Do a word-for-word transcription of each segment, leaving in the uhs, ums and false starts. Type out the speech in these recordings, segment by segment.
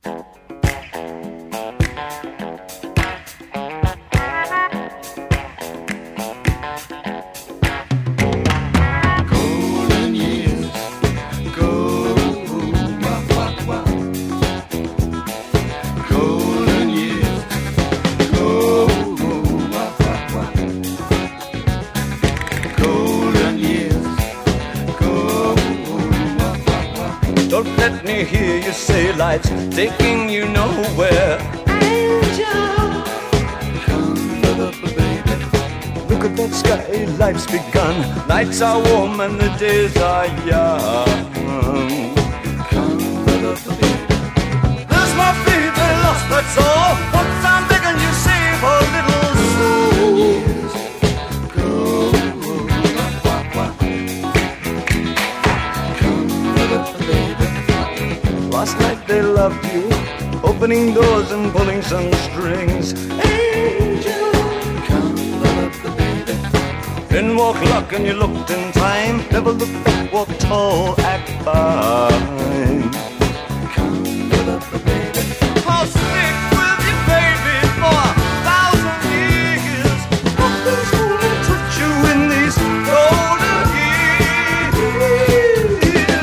Life's taking you nowhere. Angel, come up, baby. Look at that sky, life's begun. Nights are warm and the days are young. Come up, baby. There's my baby lost, that's all. Once I'm begging you, save a little soul. Go, come up, baby. Last night they loved you, opening doors and pulling some strings. Angel, come up, baby. Then walk luck and you looked in time. Never looked back, walk tall, act fine. Come up, baby. I'll stick with you, baby, for a thousand years. Nothing's gonna touch you in these golden years.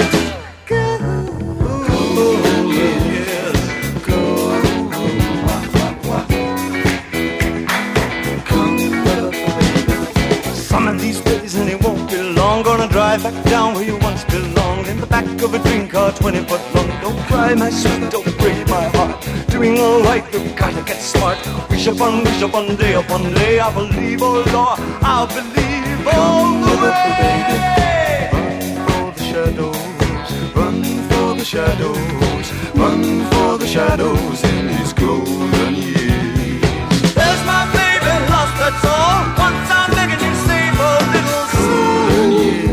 Drive back down where you once belonged, in the back of a dream car twenty foot long. Don't cry, my sweet, don't break my heart. Doing all right, you've gotta get smart. Wish upon wish upon day upon day. I believe, oh Lord, I believe all the way. Run for the shadows, run for the shadows, run for the shadows in these golden years. There's my baby lost, that's all. Once I'm begging you, save a little golden years.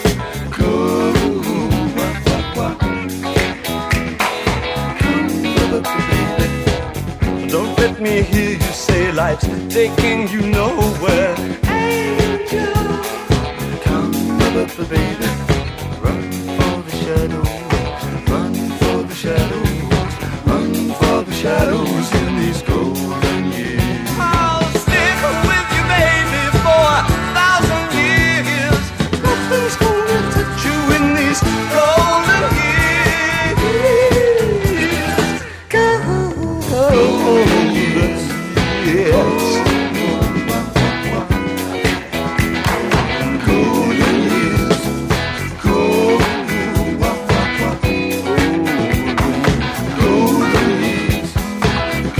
Let me hear you say life's taking you nowhere. Angel, come up, baby. Run for the shadows, run for the shadows, run for the shadows in these golden years. I'll stick with you, baby, for a thousand years. Nothing's gonna touch you in these golden years. Go, go. Yes. Golden years, golden, golden years,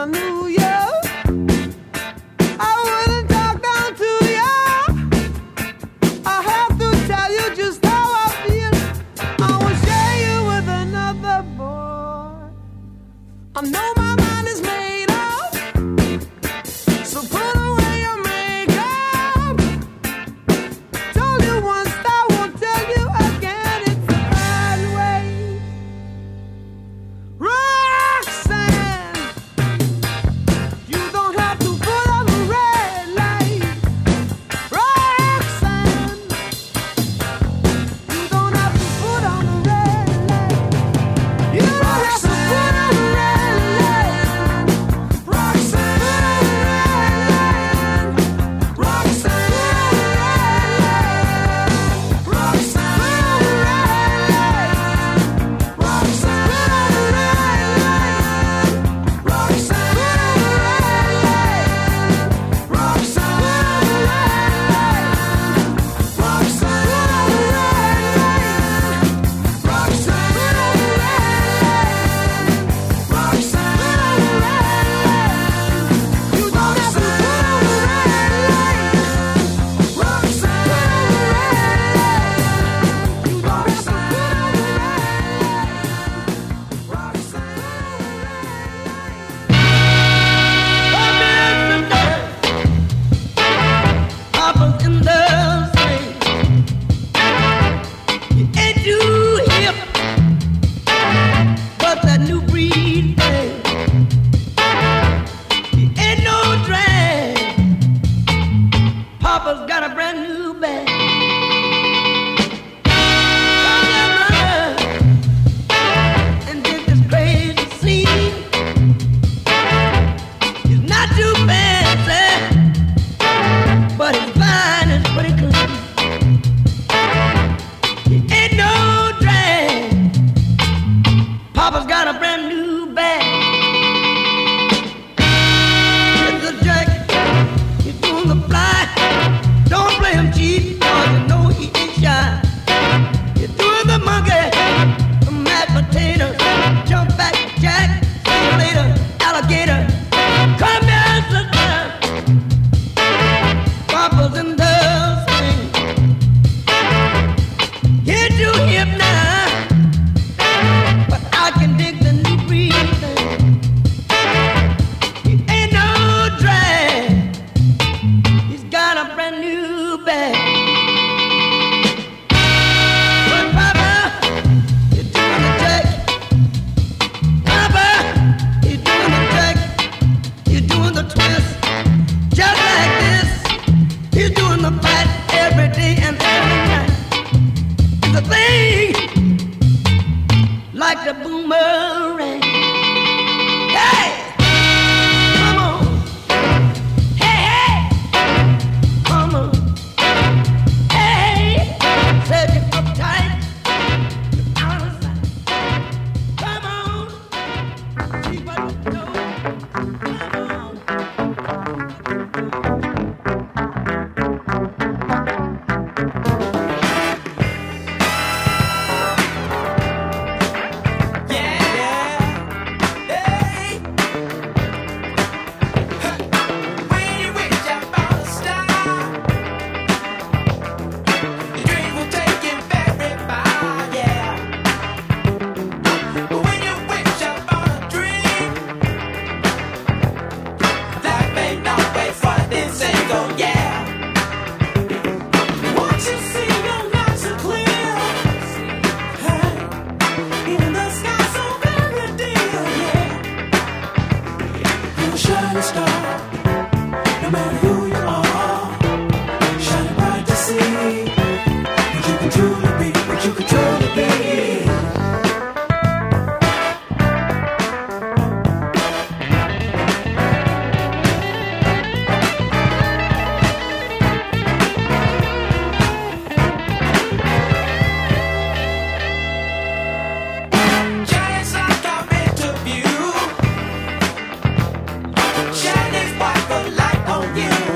I knew you, I wouldn't talk down to you. I have to tell you just how I feel. I will share you with another boy. I know my mind is made up, so put away your makeup. Told you once, I won't tell you again. It's the right way. Roxanne, you don't have to put on the red light. Roxanne, you don't have to put on the red light. You don't have to put on the red light. Roxanne, Roxanne, Roxanne, Papa's in the swing. You ain't too hip, but that new breed thing. You ain't no drag. Papa's got a brand new bag. Come here, brother, and did this crazy scene. He's not too fancy, but his fine is pretty clean. He ain't no drag. Papa's got a brand new bag. Hit the jack, he's doing the fly. Don't play him cheap, cause you know he ain't shy. He's doing the monkey, the mashed potatoes. Jump back, jack, see you later, alligator. Come here, sister. Papa's in the swing. Get you hip now, but I can dig the new breed thing. He ain't no drag. He's got a brand new bag. But Papa, you're doing the jack. Papa, you're doing the jack. You're doing the twist. Just like this. He's doing the fight every day and every night. The thing like the boomerang. Hey, come on. Hey, hey, come on. Hey, said you're uptight, you're out of sight. Come on, keep what you know. Come on. Shining spotlight on you.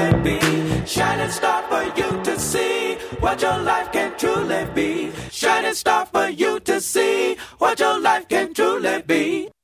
truly be. Shining star for you to see what your life can truly be. Shining star for you to see what your life can truly be.